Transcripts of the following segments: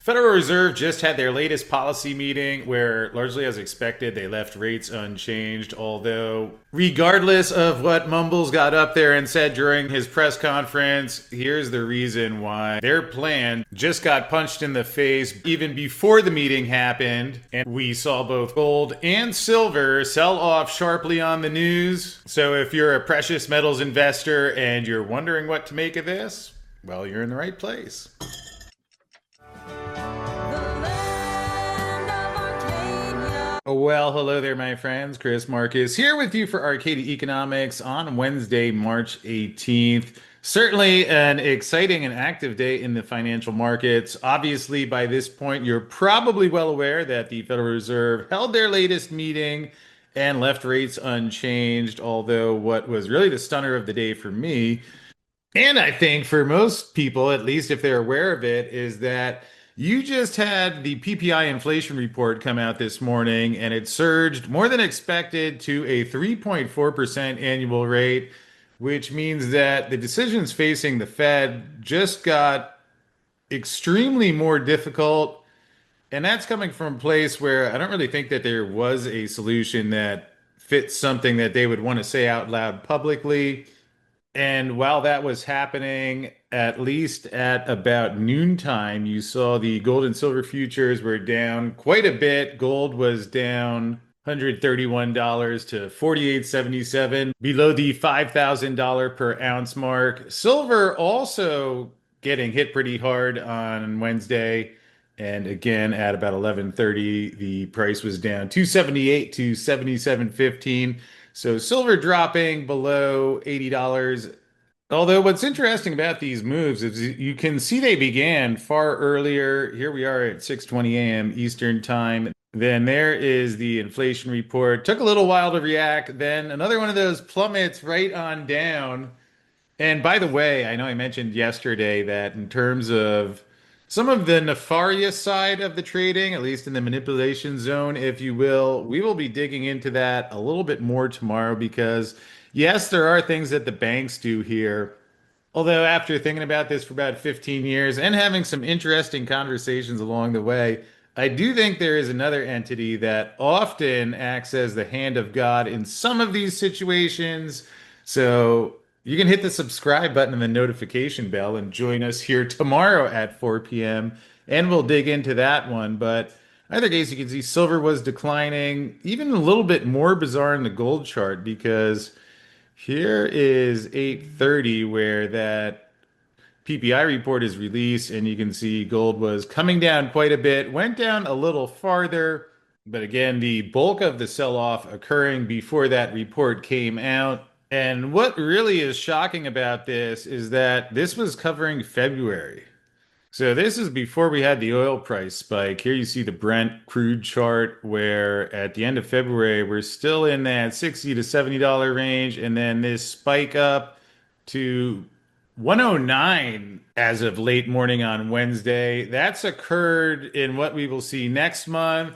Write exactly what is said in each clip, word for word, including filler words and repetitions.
Federal Reserve just had their latest policy meeting where, largely as expected, they left rates unchanged. Although, regardless of what Mumbles got up there and said during his press conference, here's the reason why their plan just got punched in the face even before the meeting happened. And we saw both gold and silver sell off sharply on the news. So, if you're a precious metals investor and you're wondering what to make of this, well, you're in the right place. Well, hello there, my friends. Chris Marcus here with you for Arcadia Economics on Wednesday, March eighteenth. Certainly an exciting and active day in the financial markets. Obviously, by this point, you're probably well aware that the Federal Reserve held their latest meeting and left rates unchanged. Although, what was really the stunner of the day for me, and I think for most people, at least if they're aware of it, is that you just had the P P I inflation report come out this morning, and it surged more than expected to a three point four percent annual rate, which means that the decisions facing the Fed just got extremely more difficult. And that's coming from a place where I don't really think that there was a solution that fits something that they would want to say out loud publicly. And while that was happening, at least at about noontime, you saw the gold and silver futures were down quite a bit. Gold was down one hundred thirty-one dollars to forty-eight seventy-seven, below the five thousand dollars per ounce mark. Silver also getting hit pretty hard on Wednesday. And again, at about eleven thirty, the price was down two seventy-eight to seventy-seven fifteen. So silver dropping below eighty dollars. Although what's interesting about these moves is you can see they began far earlier. Here we are at six twenty a m Eastern time. Then there is the inflation report. Took a little while to react. Then another one of those plummets right on down. And by the way, I know I mentioned yesterday that in terms of some of the nefarious side of the trading, at least in the manipulation zone, if you will, we will be digging into that a little bit more tomorrow because, yes, there are things that the banks do here. Although, after thinking about this for about fifteen years and having some interesting conversations along the way, I do think there is another entity that often acts as the hand of God in some of these situations. So you can hit the subscribe button and the notification bell and join us here tomorrow at four p m and we'll dig into that one. But either case, you can see silver was declining, even a little bit more bizarre in the gold chart because here is eight thirty where that P P I report is released, and you can see gold was coming down quite a bit, went down a little farther. But again, the bulk of the sell-off occurring before that report came out. And what really is shocking about this is that this was covering February. So this is before we had the oil price spike. Here you see the Brent crude chart where at the end of February, we're still in that sixty to seventy dollars range. And then this spike up to one oh nine as of late morning on Wednesday. That's occurred in what we will see next month,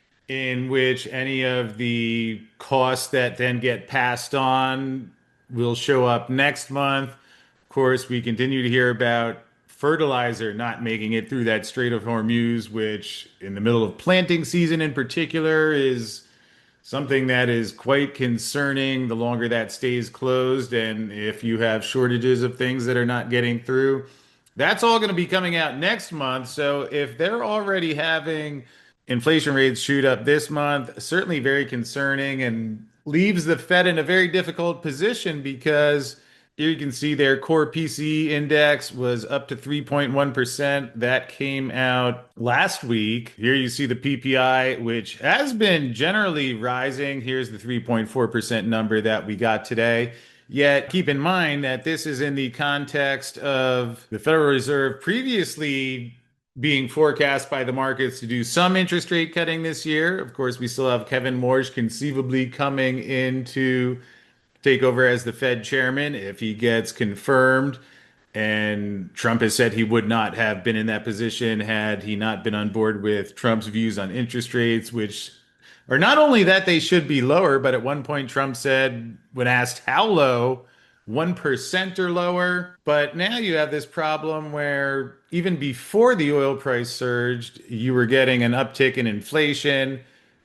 in which any of the costs that then get passed on will show up next month. Of course, we continue to hear about fertilizer not making it through that Strait of Hormuz, which in the middle of planting season in particular is something that is quite concerning the longer that stays closed. And if you have shortages of things that are not getting through, that's all going to be coming out next month. So if they're already having inflation rates shoot up this month, certainly very concerning and leaves the Fed in a very difficult position because here you can see their core P C E index was up to three point one percent. That came out last week. Here you see the P P I, which has been generally rising. Here's the three point four percent number that we got today. Yet keep in mind that this is in the context of the Federal Reserve previously being forecast by the markets to do some interest rate cutting this year. Of course, we still have Kevin Warsh conceivably coming in to take over as the Fed chairman if he gets confirmed. And Trump has said he would not have been in that position had he not been on board with Trump's views on interest rates, which are not only that they should be lower, but at one point Trump said, when asked how low, one percent or lower. But now you have this problem where even before the oil price surged, you were getting an uptick in inflation.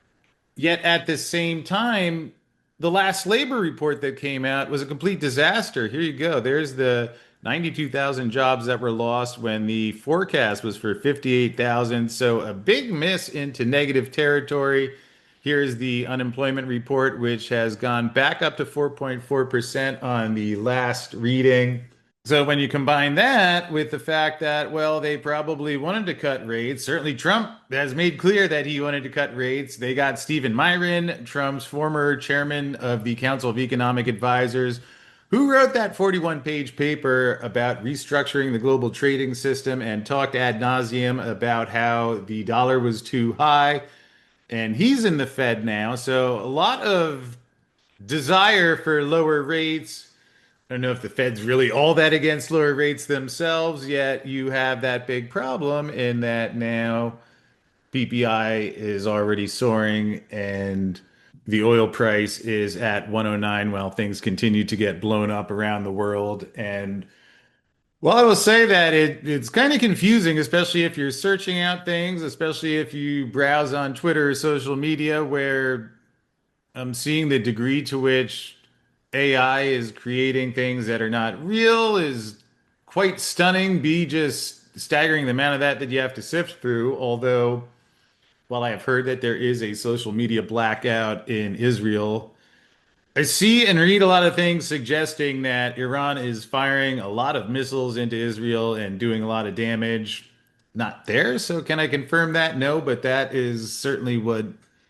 Yet at the same time, the last labor report that came out was a complete disaster. Here you go. There's the ninety-two thousand jobs that were lost when the forecast was for fifty-eight thousand. So a big miss into negative territory. Here's the unemployment report, which has gone back up to four point four percent on the last reading. So when you combine that with the fact that, well, they probably wanted to cut rates, certainly Trump has made clear that he wanted to cut rates. They got Stephen Myron, Trump's former chairman of the Council of Economic Advisors, who wrote that forty-one page paper about restructuring the global trading system and talked ad nauseum about how the dollar was too high. And he's in the Fed now. So a lot of desire for lower rates. I don't know if the Fed's really all that against lower rates themselves, yet you have that big problem in that now P P I is already soaring and the oil price is at one oh nine while things continue to get blown up around the world. And well, I will say that it, it's kind of confusing, especially if you're searching out things, especially if you browse on Twitter or social media, where I'm seeing the degree to which A I is creating things that are not real is quite stunning. B, just staggering the amount of that that you have to sift through. Although, while I have heard that there is a social media blackout in Israel, I see and read a lot of things suggesting that Iran is firing a lot of missiles into Israel and doing a lot of damage. Not there, so can I confirm that? No, but that is certainly what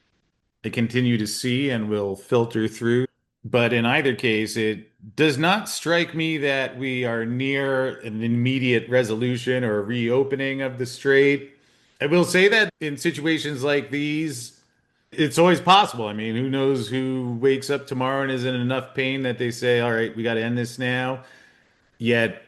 I continue to see and will filter through. But in either case, it does not strike me that we are near an immediate resolution or reopening of the strait. I will say that in situations like these, it's always possible. I mean, who knows who wakes up tomorrow and is in enough pain that they say, all right, we got to end this now. Yet,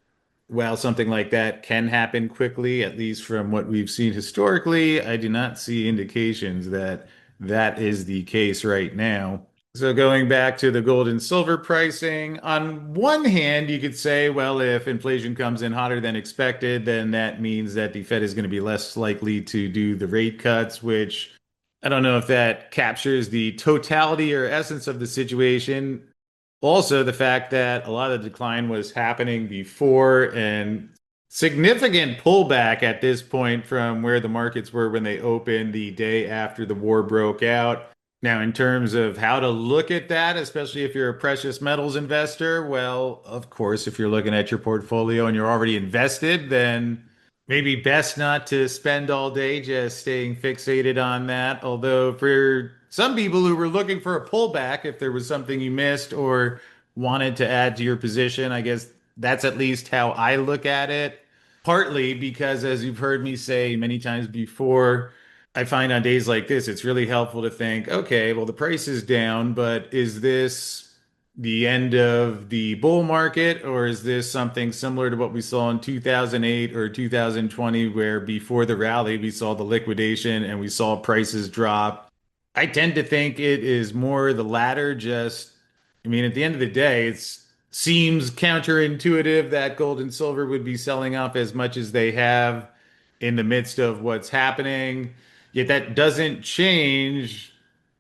while something like that can happen quickly, at least from what we've seen historically, I do not see indications that that is the case right now. So going back to the gold and silver pricing, on one hand, you could say, well, if inflation comes in hotter than expected, then that means that the Fed is going to be less likely to do the rate cuts, which I don't know if that captures the totality or essence of the situation. Also, the fact that a lot of the decline was happening before and significant pullback at this point from where the markets were when they opened the day after the war broke out. Now, in terms of how to look at that, especially if you're a precious metals investor, well, of course, if you're looking at your portfolio and you're already invested, then maybe best not to spend all day just staying fixated on that. Although, for some people who were looking for a pullback, if there was something you missed or wanted to add to your position, I guess that's at least how I look at it. Partly because, as you've heard me say many times before, I find on days like this, it's really helpful to think, okay, well, the price is down, but is this the end of the bull market, or is this something similar to what we saw in two thousand eight or two thousand twenty, where before the rally, we saw the liquidation and we saw prices drop? I tend to think it is more the latter. Just, I mean, at the end of the day, it seems counterintuitive that gold and silver would be selling off as much as they have in the midst of what's happening. Yet that doesn't change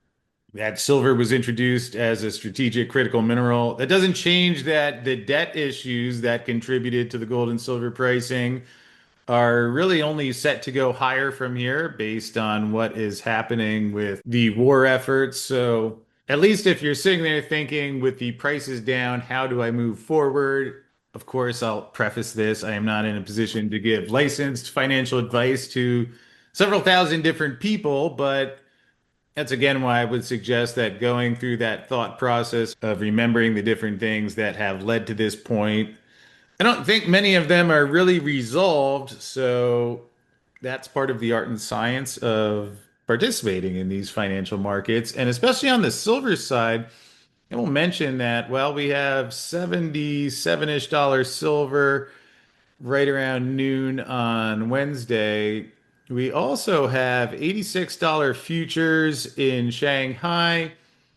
that silver was introduced as a strategic critical mineral. That doesn't change that the debt issues that contributed to the gold and silver pricing are really only set to go higher from here based on what is happening with the war efforts. So, at least if you're sitting there thinking, with the prices down, how do I move forward? Of course, I'll preface this. I am not in a position to give licensed financial advice to several thousand different people, but that's again why I would suggest that going through that thought process of remembering the different things that have led to this point. I don't think many of them are really resolved, so that's part of the art and science of participating in these financial markets. And especially on the silver side, I will mention that, well, we have seventy-seven-ish dollars silver right around noon on Wednesday. We also have eighty-six dollars futures in Shanghai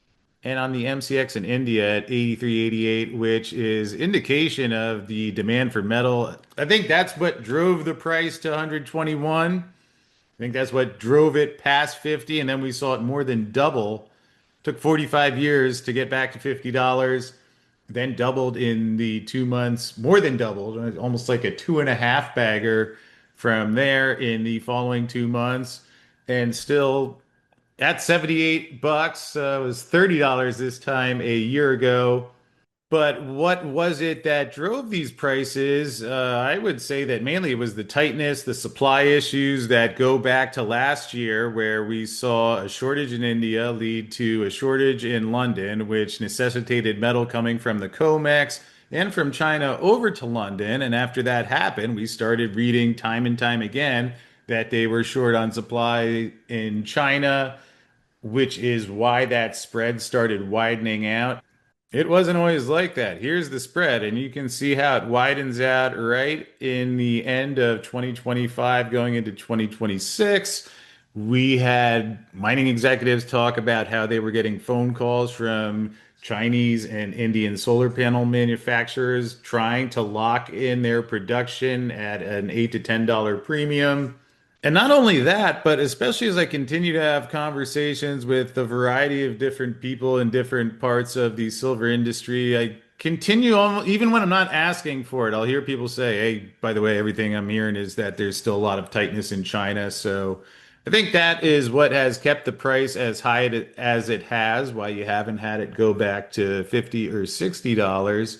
and on the M C X in India at eighty-three eighty-eight, which is indication of the demand for metal. I think that's what drove the price to one twenty-one. I think that's what drove it past fifty, and then we saw it more than double. Took forty-five years to get back to fifty dollars, then doubled in the two months, more than doubled, almost like a two and a half bagger from there in the following two months, and still at seventy-eight bucks. Uh, it was thirty dollars this time a year ago. But what was it that drove these prices? Uh, I would say that mainly it was the tightness, the supply issues that go back to last year, where we saw a shortage in India lead to a shortage in London, which necessitated metal coming from the COMEX and from China over to London. And after that happened, we started reading time and time again that they were short on supply in China, which is why that spread started widening out. It wasn't always like that. Here's the spread, and you can see how it widens out right in the end of twenty twenty-five going into twenty twenty-six. We had mining executives talk about how they were getting phone calls from Chinese and Indian solar panel manufacturers trying to lock in their production at an eight to ten dollar premium. And not only that, but especially as I continue to have conversations with a variety of different people in different parts of the silver industry, I continue on, even when I'm not asking for it, I'll hear people say, hey, by the way, everything I'm hearing is that there's still a lot of tightness in China. So I think that is what has kept the price as high as it has, why you haven't had it go back to fifty or sixty dollars.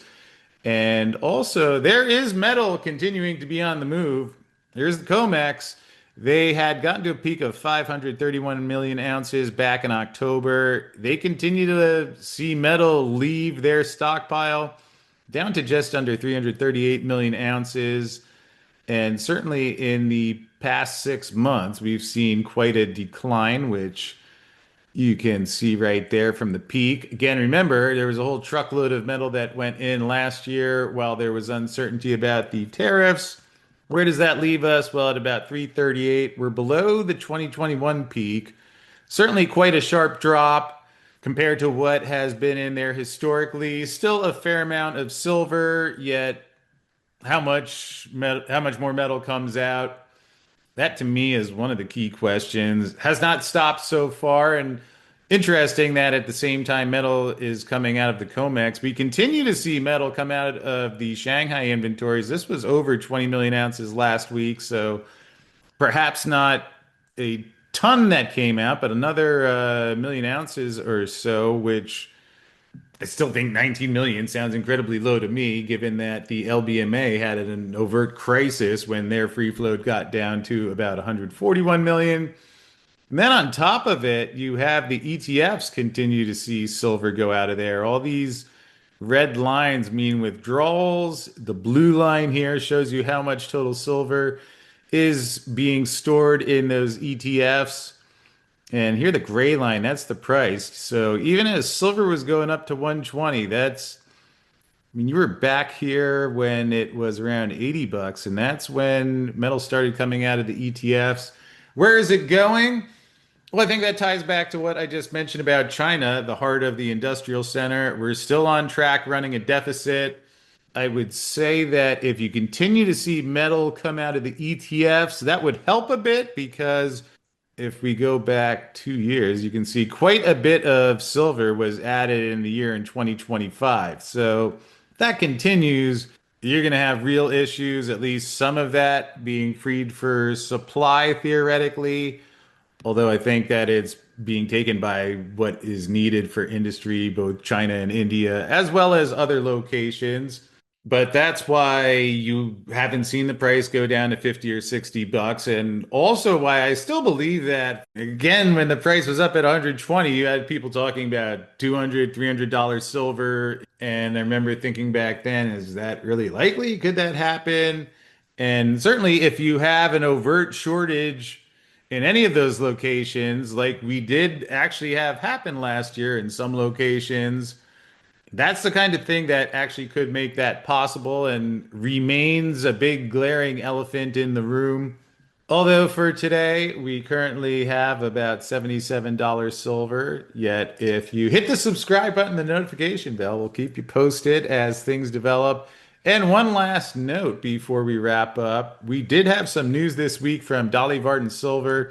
And also, there is metal continuing to be on the move. There's the COMEX. They had gotten to a peak of five hundred thirty-one million ounces back in October. They continue to see metal leave their stockpile down to just under three hundred thirty-eight million ounces. And certainly in the past six months, we've seen quite a decline, which you can see right there from the peak. Again, remember, there was a whole truckload of metal that went in last year while there was uncertainty about the tariffs. Where does that leave us? Well, at about three thirty-eight, we're below the twenty twenty-one peak. Certainly quite a sharp drop compared to what has been in there historically. Still a fair amount of silver, yet how much met- how much more metal comes out? That to me is one of the key questions. Has not stopped so far, and interesting that at the same time metal is coming out of the COMEX, we continue to see metal come out of the Shanghai inventories. This was over twenty million ounces last week, so perhaps not a ton that came out, but another uh, million ounces or so, which I still think nineteen million sounds incredibly low to me, given that the L B M A had an overt crisis when their free float got down to about one hundred forty-one million. And then on top of it, you have the E T Fs continue to see silver go out of there. All these red lines mean withdrawals. The blue line here shows you how much total silver is being stored in those E T Fs. And here the gray line, that's the price. So even as silver was going up to one twenty, that's, I mean, you were back here when it was around eighty bucks, and that's when metal started coming out of the E T Fs. Where is it going? Well, I think that ties back to what I just mentioned about China, the heart of the industrial center. We're still on track running a deficit. I would say that if you continue to see metal come out of the E T Fs, that would help a bit because if we go back two years, you can see quite a bit of silver was added in the year in twenty twenty-five. So if that continues, you're going to have real issues, at least some of that being freed for supply theoretically. Although I think that it's being taken by what is needed for industry, both China and India, as well as other locations. But that's why you haven't seen the price go down to fifty or sixty bucks. And also why I still believe that, again, when the price was up at one hundred twenty, you had people talking about two hundred, three hundred dollars silver. And I remember thinking back then, is that really likely? Could that happen? And certainly if you have an overt shortage in any of those locations, like we did actually have happen last year in some locations, that's the kind of thing that actually could make that possible and remains a big glaring elephant in the room. Although for today, we currently have about seventy-seven dollars silver. Yet, if you hit the subscribe button, the notification bell will keep you posted as things develop. And one last note before we wrap up, we did have some news this week from Dolly Varden Silver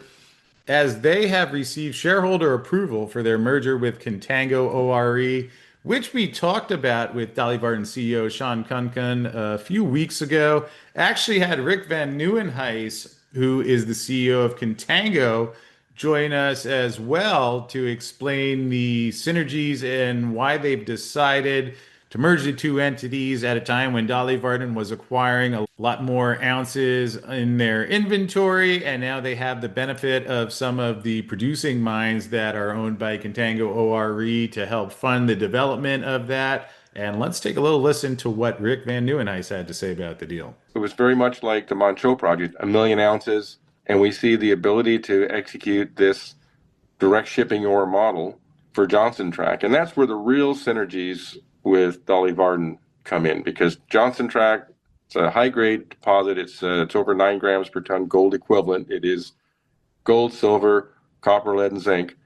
as they have received shareholder approval for their merger with Contango O R E, which we talked about with Dolly Varden C E O Sean Kunkin a few weeks ago. Actually had Rick Van Nieuwenhuis, who is the C E O of Contango, join us as well to explain the synergies and why they've decided to merge the two entities at a time when Dolly Varden was acquiring a lot more ounces in their inventory, and now they have the benefit of some of the producing mines that are owned by Contango O R E to help fund the development of that. And let's take a little listen to what Rick Van Nieuwenhuis had to say about the deal. It was very much like the Manh Choh project, a million ounces, and we see the ability to execute this direct shipping ore model for Johnson Tract. And that's where the real synergies with Dolly Varden come in, because Johnson Tract, it's a high grade deposit. It's uh, it's over nine grams per ton gold equivalent. It is gold, silver, copper, lead, and zinc.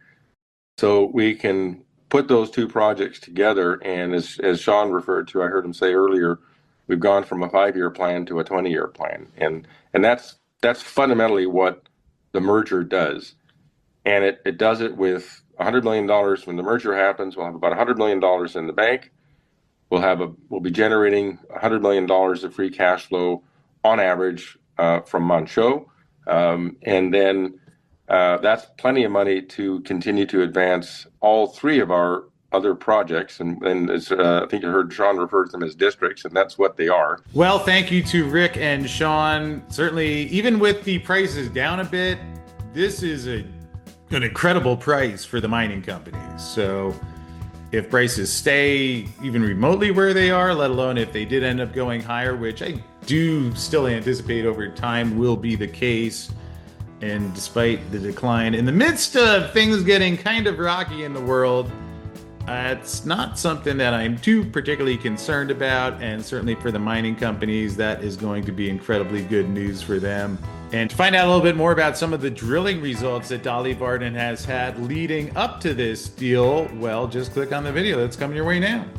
So we can put those two projects together. And as, as Sean referred to, I heard him say earlier, we've gone from a five-year plan to a twenty-year plan. And and that's that's fundamentally what the merger does. And it, it does it with one hundred million dollars. When the merger happens, we'll have about one hundred million dollars in the bank. We'll have a we'll be generating one hundred million dollars of free cash flow on average uh, from Manh Choh. Um, and then uh, that's plenty of money to continue to advance all three of our other projects. And, and as, uh, I think you heard Sean refer to them as districts, and that's what they are. Well, thank you to Rick and Sean. Certainly, even with the prices down a bit, this is a an incredible price for the mining companies. So if prices stay even remotely where they are, let alone if they did end up going higher, which I do still anticipate over time will be the case, and despite the decline in the midst of things getting kind of rocky in the world, uh, it's not something that I'm too particularly concerned about. And certainly for the mining companies, that is going to be incredibly good news for them. And to find out a little bit more about some of the drilling results that Dolly Varden has had leading up to this deal, well, just click on the video that's coming your way now.